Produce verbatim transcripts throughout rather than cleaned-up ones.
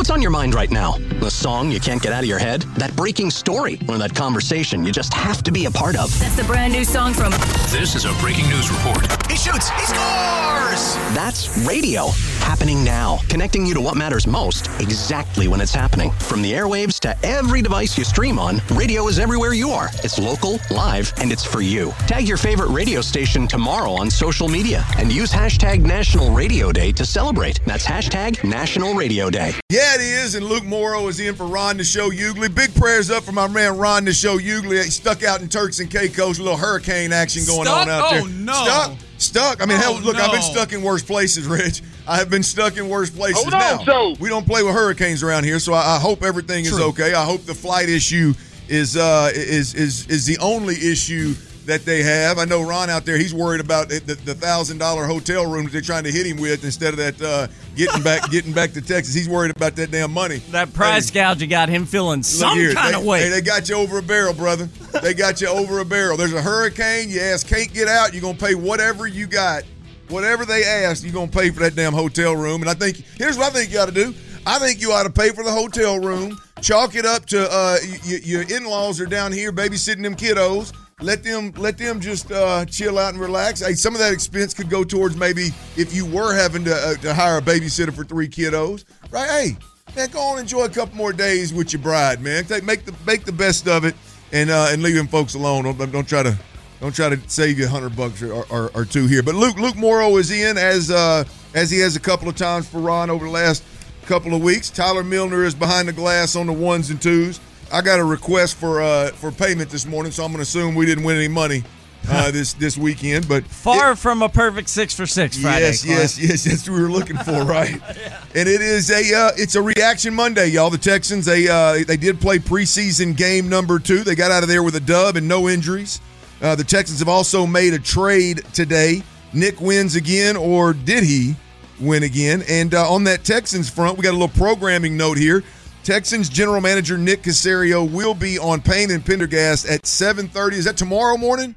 What's on your mind right now? The song you can't get out of your head? That breaking story? Or that conversation you just have to be a part of? That's the brand new song from... This is a breaking news report. He shoots! He scores! That's radio. Happening now. Connecting you to what matters most exactly when it's happening. From the airwaves to every device you stream on, radio is everywhere you are. It's local, live, and it's for you. Tag your favorite radio station tomorrow on social media and use hashtag National Radio Day to celebrate. That's hashtag National Radio Day. Yeah, it is, and Luke Morrow is in for Ron the Show Ugly. Big prayers up for my man Ron the Show Ugly. He stuck out in Turks and Caicos, a little hurricane action going stuck? on out oh, there. Oh, no. Stuck? Stuck? I mean, oh, hell, look, no. I've been stuck in worse places, Rich. I have been stuck in worse places. Hold on, now. so. We don't play with hurricanes around here, so I, I hope everything is True. okay. I hope the flight issue is uh, is is is the only issue that they have. I know Ron out there, he's worried about the, the, the one thousand dollars hotel room that they're trying to hit him with instead of that uh, getting back getting back to Texas. He's worried about that damn money. That price hey, gouge got him feeling some here, kind they, of way. Hey, they got you over a barrel, brother. They got you over a barrel. There's a hurricane. Your ass can't get out. You're going to pay whatever you got. Whatever they ask, you're going to pay for that damn hotel room. And I think, here's what I think you ought to do. I think you ought to pay for the hotel room. Chalk it up to uh, y- your in-laws are down here babysitting them kiddos. Let them let them just uh, chill out and relax. Hey, some of that expense could go towards maybe if you were having to, uh, to hire a babysitter for three kiddos. Right? Hey, man, go on and enjoy a couple more days with your bride, man. Take, make the make the best of it and uh, and leave them folks alone. Don't, don't try to don't try to save you a hundred bucks or, or, or two here. But Luke Luke Morrow is in as uh, as he has a couple of times for Ron over the last couple of weeks. Tyler Milner is behind the glass on the ones and twos. I got a request for uh, for payment this morning, so I'm going to assume we didn't win any money uh, this this weekend. But far it, from a perfect six for six Friday. Yes, yes, yes. That's what we were looking for, right? Yeah. And it is a uh, it's a reaction Monday, y'all. The Texans they uh, they did play preseason game number two. They got out of there with a dub and no injuries. Uh, the Texans have also made a trade today. Nick wins again, or did he win again? And uh, on that Texans front, we got a little programming note here. Texans general manager Nick Caserio will be on Payne and Pendergast at seven thirty. Is that tomorrow morning?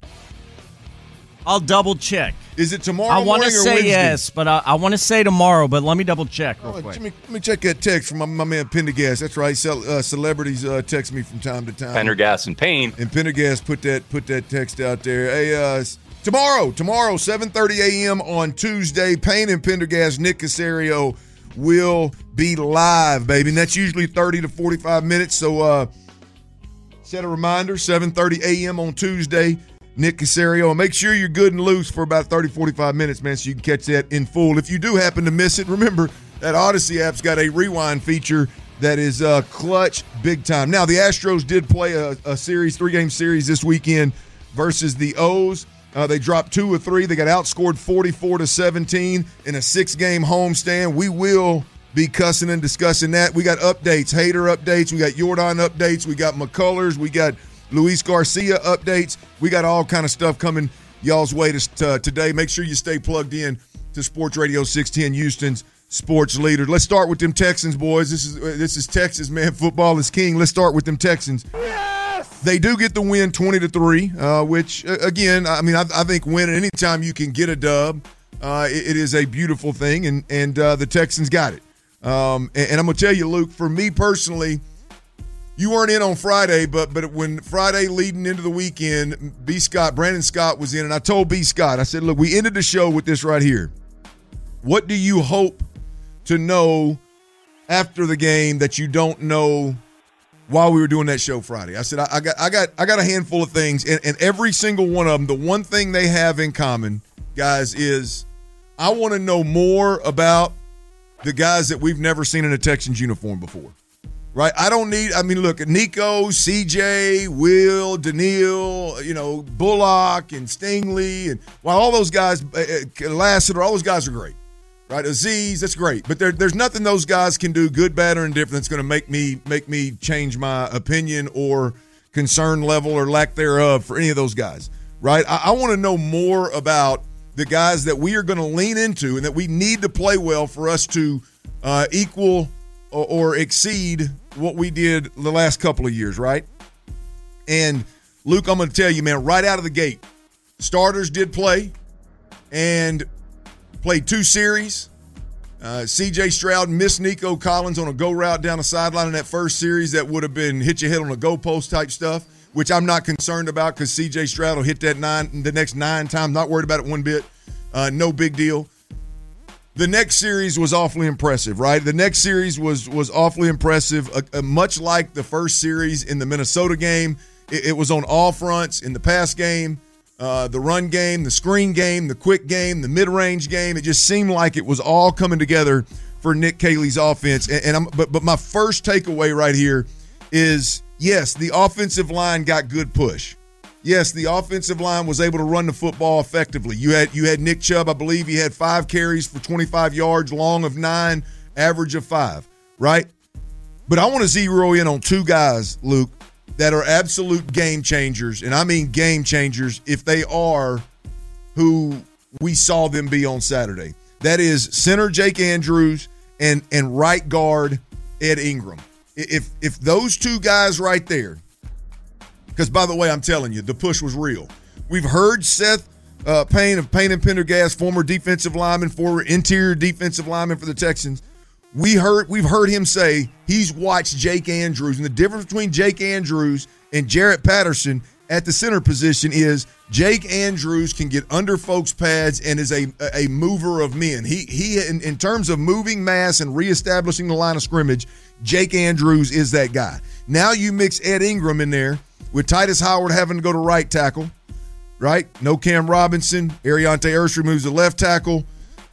I'll double check. Is it tomorrow I morning want to or say Wednesday? yes, but I, I want to say tomorrow, but let me double check real Oh, quick. let, me, let me check that text from my, my man Pendergast. That's right. Cel- uh, celebrities uh, text me from time to time. Pendergast and Payne. And Pendergast put that put that text out there. Hey, uh, tomorrow, tomorrow, seven thirty a.m. on Tuesday, Payne and Pendergast, Nick Caserio will be live, baby. And that's usually thirty to forty-five minutes. So uh, set a reminder, seven thirty a.m. on Tuesday, Nick Caserio. And make sure you're good and loose for about thirty, forty-five minutes, man, so you can catch that in full. If you do happen to miss it, remember that Odyssey app's got a rewind feature that is uh, clutch big time. Now, the Astros did play a, a series, three-game series this weekend versus the O's. Uh, they dropped two or three. They got outscored forty-four to seventeen in a six-game homestand. We will be cussing and discussing that. We got updates, Hader updates. We got Jordan updates. We got McCullers. We got Luis Garcia updates. We got all kind of stuff coming y'all's way to, to, today. Make sure you stay plugged in to Sports Radio six ten, Houston's sports leader. Let's start with them Texans, boys. This is this is Texas, man. Football is king. Let's start with them Texans. They do get the win twenty to three, uh, which, uh, again, I mean, I, I think winning anytime you can get a dub, uh, it, it is a beautiful thing, and and uh, the Texans got it. Um, and, and I'm going to tell you, Luke, for me personally, you weren't in on Friday, but but when Friday leading into the weekend, B. Scott, Brandon Scott was in, and I told B. Scott, I said, look, we ended the show with this right here. What do you hope to know after the game that you don't know while we were doing that show Friday? I said, I, I got I got I got a handful of things, and, and every single one of them, the one thing they have in common, guys, is I want to know more about the guys that we've never seen in a Texans uniform before. Right? I don't need, I mean, look, Nico, C J, Will, Daniil, you know, Bullock and Stingley, and while all those guys, uh, Lassiter, all those guys are great. Right, Aziz, that's great, but there, there's nothing those guys can do, good, bad, or indifferent, that's going to make me make me change my opinion or concern level or lack thereof for any of those guys. Right, I, I want to know more about the guys that we are going to lean into and that we need to play well for us to uh, equal or, or exceed what we did the last couple of years. Right, and Luke, I'm going to tell you, man, right out of the gate, starters did play and played two series. Uh, C J Stroud missed Nico Collins on a go route down the sideline in that first series that would have been hit your head on a goalpost type stuff, which I'm not concerned about because C J Stroud will hit that nine the next nine times. Not worried about it one bit. Uh, no big deal. The next series was awfully impressive, right? The next series was was awfully impressive, uh, uh, much like the first series in the Minnesota game. It, it was on all fronts in the pass game, uh, the run game, the screen game, the quick game, the mid-range game. It just seemed like it was all coming together for Nick Caley's offense. And, and I'm, but but my first takeaway right here is, yes, the offensive line got good push. Yes, the offensive line was able to run the football effectively. You had you had Nick Chubb, I believe he had five carries for twenty-five yards, long of nine, average of five, right? But I want to zero in on two guys, Luke, that are absolute game changers, and I mean game changers if they are who we saw them be on Saturday. That is center Jake Andrews and and right guard Ed Ingram. If if those two guys right there, because, by the way, I'm telling you, the push was real. We've heard Seth uh, Payne of Payne and Pendergast, former defensive lineman, former interior defensive lineman for the Texans. We heard, we've heard him say he's watched Jake Andrews. And the difference between Jake Andrews and Jarrett Patterson at the center position is Jake Andrews can get under folks' pads and is a a mover of men. He, he in, in terms of moving mass and reestablishing the line of scrimmage, Jake Andrews is that guy. Now you mix Ed Ingram in there, with Titus Howard having to go to right tackle, right? No Cam Robinson. Ariante Urshry moves to left tackle.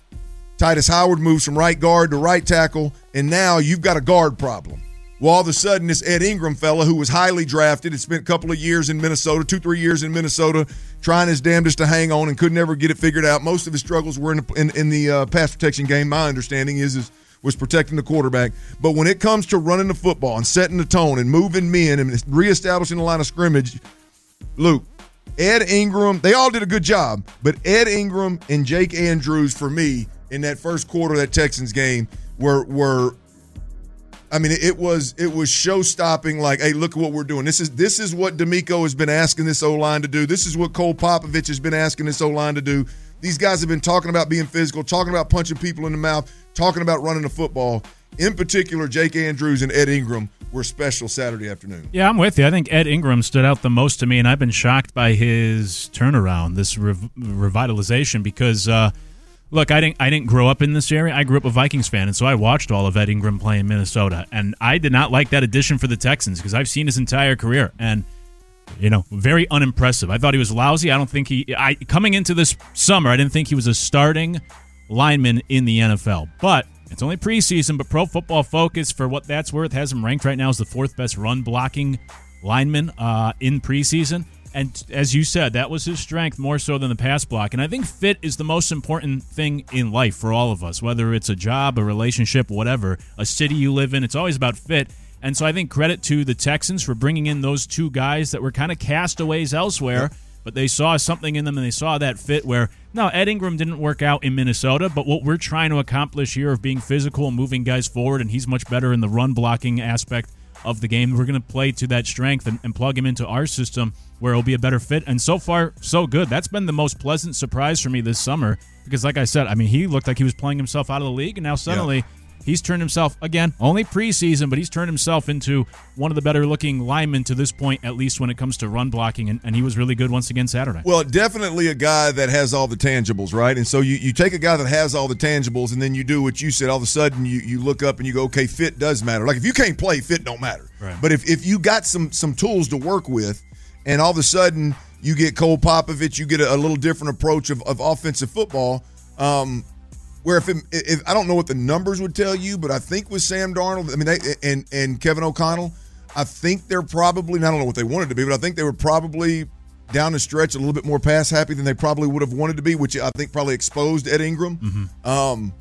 Titus Howard moves from right guard to right tackle. And now you've got a guard problem. Well, all of a sudden, this Ed Ingram fella who was highly drafted, had spent a couple of years in Minnesota, two, three years in Minnesota, trying his damnedest to hang on and could never get it figured out. Most of his struggles were in, in, in the uh, pass protection game, my understanding is, is was protecting the quarterback. But when it comes to running the football and setting the tone and moving men and reestablishing the line of scrimmage, Luke, Ed Ingram, they all did a good job. But Ed Ingram and Jake Andrews, for me, in that first quarter of that Texans game, were were I mean, it was it was show-stopping, like, hey, look at what we're doing. This is this is what D'Amico has been asking this O-line to do. This is what Cole Popovich has been asking this O-line to do. These guys have been talking about being physical, talking about punching people in the mouth, talking about running the football. In particular, Jake Andrews and Ed Ingram were special Saturday afternoon. Yeah, I'm with you. I think Ed Ingram stood out the most to me, and I've been shocked by his turnaround, this rev- revitalization, because, uh, look, I didn't I didn't grow up in this area. I grew up a Vikings fan, and so I watched all of Ed Ingram play in Minnesota, and I did not like that addition for the Texans because I've seen his entire career, and you know, very unimpressive. I thought he was lousy. I don't think he I coming into this summer, I didn't think he was a starting lineman in the N F L. But it's only preseason, but Pro Football Focus, for what that's worth, has him ranked right now as the fourth best run blocking lineman uh, in preseason. And as you said, that was his strength more so than the pass block. And I think fit is the most important thing in life for all of us, whether it's a job, a relationship, whatever, a city you live in. It's always about fit. And so I think credit to the Texans for bringing in those two guys that were kind of castaways elsewhere, yep. but they saw something in them and they saw that fit where, no, Ed Ingram didn't work out in Minnesota, but what we're trying to accomplish here of being physical and moving guys forward, and he's much better in the run blocking aspect of the game. We're going to play to that strength and, and plug him into our system where it'll be a better fit. And so far, so good. That's been the most pleasant surprise for me this summer because, like I said, I mean, he looked like he was playing himself out of the league, and now suddenly yeah. he's turned himself, again, only preseason, but he's turned himself into one of the better-looking linemen to this point, at least when it comes to run blocking, and, and he was really good once again Saturday. Well, definitely a guy that has all the tangibles, right? And so you, you take a guy that has all the tangibles, and then you do what you said. All of a sudden, you, you look up and you go, okay, fit does matter. Like, if you can't play, fit don't matter. Right. But if, if you got some some tools to work with, and all of a sudden you get Cole Popovich, you get a, a little different approach of, of offensive football, um, where if, it, if I don't know what the numbers would tell you, but I think with Sam Darnold, I mean, they, and and Kevin O'Connell, I think they're probably, I don't know what they wanted to be, but I think they were probably down the stretch a little bit more pass happy than they probably would have wanted to be, which I think probably exposed Ed Ingram. Mm-hmm. Um,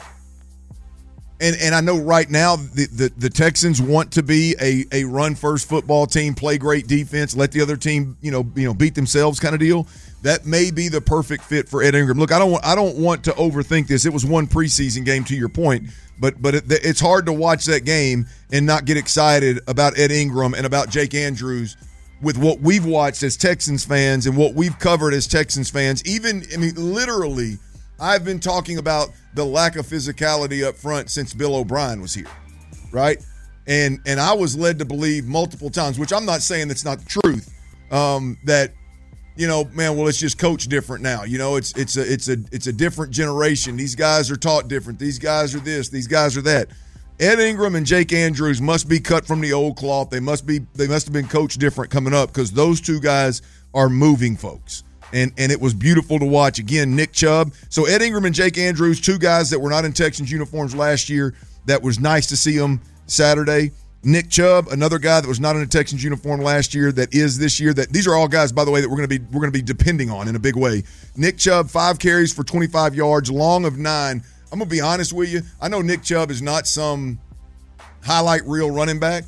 and and I know right now the, the, the Texans want to be a, a run first football team, play great defense, let the other team you know you know beat themselves kind of deal. That may be the perfect fit for Ed Ingram. Look, I don't want I don't want to overthink this. It was one preseason game, to your point, but but it, it's hard to watch that game and not get excited about Ed Ingram and about Jake Andrews with what we've watched as Texans fans and what we've covered as Texans fans. Even, I mean, literally I've been talking about the lack of physicality up front since Bill O'Brien was here, right? And and I was led to believe multiple times, which I'm not saying that's not the truth, um, that, you know, man, well, it's just coach different now. You know, it's it's a it's a it's a different generation. These guys are taught different. These guys are this. These guys are that. Ed Ingram and Jake Andrews must be cut from the old cloth. They must be they must have been coached different coming up because those two guys are moving folks. And and it was beautiful to watch. Again, Nick Chubb. So Ed Ingram and Jake Andrews, two guys that were not in Texans uniforms last year. That was nice to see them Saturday. Nick Chubb, another guy that was not in a Texans uniform last year that is this year. That these are all guys, by the way, that we're going to be we're going to be depending on in a big way. Nick Chubb, five carries for twenty-five yards, long of nine. I'm going to be honest with you. I know Nick Chubb is not some highlight reel running back,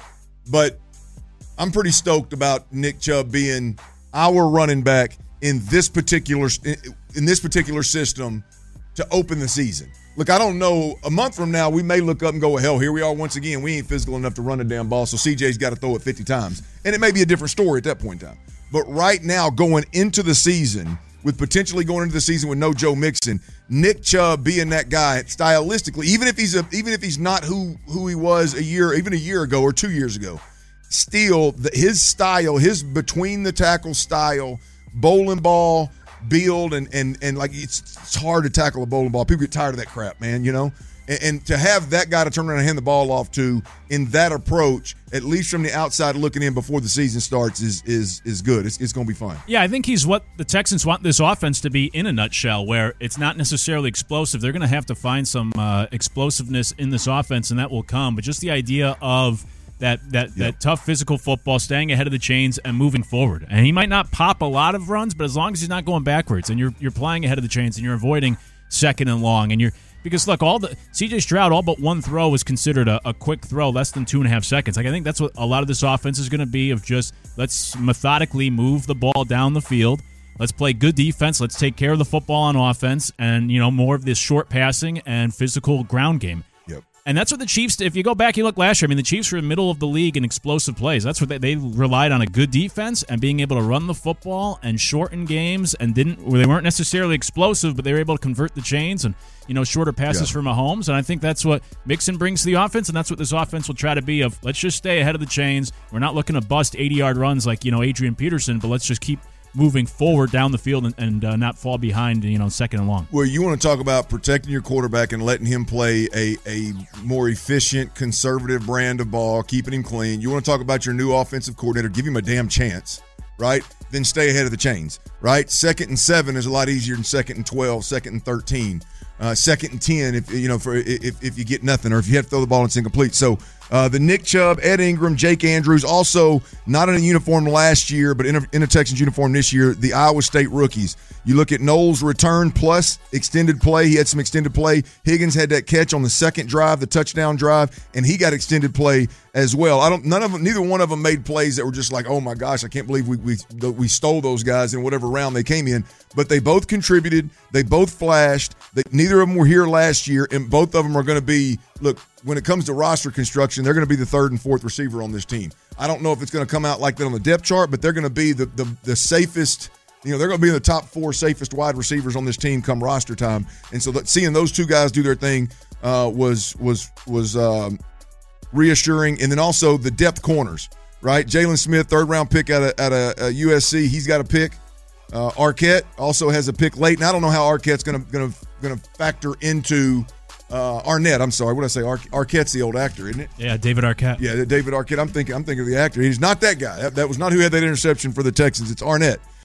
but I'm pretty stoked about Nick Chubb being our running back in this particular in this particular system to open the season. Look, I don't know. A month from now, we may look up and go, well, hell, here we are once again. We ain't physical enough to run the damn ball, so C J's got to throw it fifty times. And it may be a different story at that point in time. But right now, going into the season, with potentially going into the season with no Joe Mixon, Nick Chubb being that guy stylistically, even if he's a, even if he's not who who he was a year, even a year ago or two years ago, still the, his style, his between the tackle style, bowling ball build, and and and like it's, it's hard to tackle a bowling ball. People get tired of that crap, man. You know, and, and to have that guy to turn around and hand the ball off to in that approach, at least from the outside looking in before the season starts, is is is good. It's, it's going to be fun. Yeah, I think he's what the Texans want this offense to be in a nutshell, where it's not necessarily explosive. They're going to have to find some uh, explosiveness in this offense, and that will come. But just the idea of that that, yep. that tough physical football, staying ahead of the chains and moving forward. And he might not pop a lot of runs, but as long as he's not going backwards and you're you're playing ahead of the chains and you're avoiding second and long, and you're because look, all the C J Stroud, all but one throw was considered a, a quick throw, less than two and a half seconds. Like I think that's what a lot of this offense is going to be, of just let's methodically move the ball down the field. Let's play good defense. Let's take care of the football on offense, and you know more of this short passing and physical ground game. Yep. And that's what the Chiefs, if you go back, you look last year, I mean, the Chiefs were in the middle of the league in explosive plays. That's what they, they relied on, a good defense and being able to run the football and shorten games, and didn't, well, they weren't necessarily explosive, but they were able to convert the chains and, you know, shorter passes yeah. for Mahomes. And I think that's what Mixon brings to the offense, and that's what this offense will try to be, of let's just stay ahead of the chains. We're not looking to bust eighty-yard runs like, you know, Adrian Peterson, but let's just keep moving forward down the field and, and uh, not fall behind, you know, second and long. Well, you want to talk about protecting your quarterback and letting him play a, a more efficient, conservative brand of ball, keeping him clean. You want to talk about your new offensive coordinator, give him a damn chance, right? Then stay ahead of the chains, right? Second and seven is a lot easier than second and twelve, second and thirteen. Uh, second and ten, if you know, for if, if you get nothing, or if you have to throw the ball and it's incomplete. So uh, the Nick Chubb, Ed Ingram, Jake Andrews, also not in a uniform last year, but in a, in a Texans uniform this year, the Iowa State rookies. You look at Knowles' return plus extended play. He had some extended play. Higgins had that catch on the second drive, the touchdown drive, and he got extended play as well. I don't. None of them. Neither one of them made plays that were just like, oh my gosh, I can't believe we we we stole those guys in whatever round they came in. But they both contributed. They both flashed. They, neither of them were here last year, and both of them are going to be. Look, when it comes to roster construction, they're going to be the third and fourth receiver on this team. I don't know if it's going to come out like that on the depth chart, but they're going to be the the, the safest. You know, they're going to be in the top four safest wide receivers on this team come roster time. And so that, seeing those two guys do their thing uh, was was was um, reassuring. And then also the depth corners, right? Jalen Smith, third round pick out of, out of uh, U S C, he's got a pick. Uh, Arquette also has a pick late, and I don't know how Arquette's going to going to going to factor into uh, Arnett. I'm sorry, what did I say? Ar- Arquette's the old actor, isn't it? Yeah, David Arquette. Yeah, David Arquette. I'm thinking I'm thinking of the actor. He's not that guy. That, that was not who had that interception for the Texans. It's Arnett.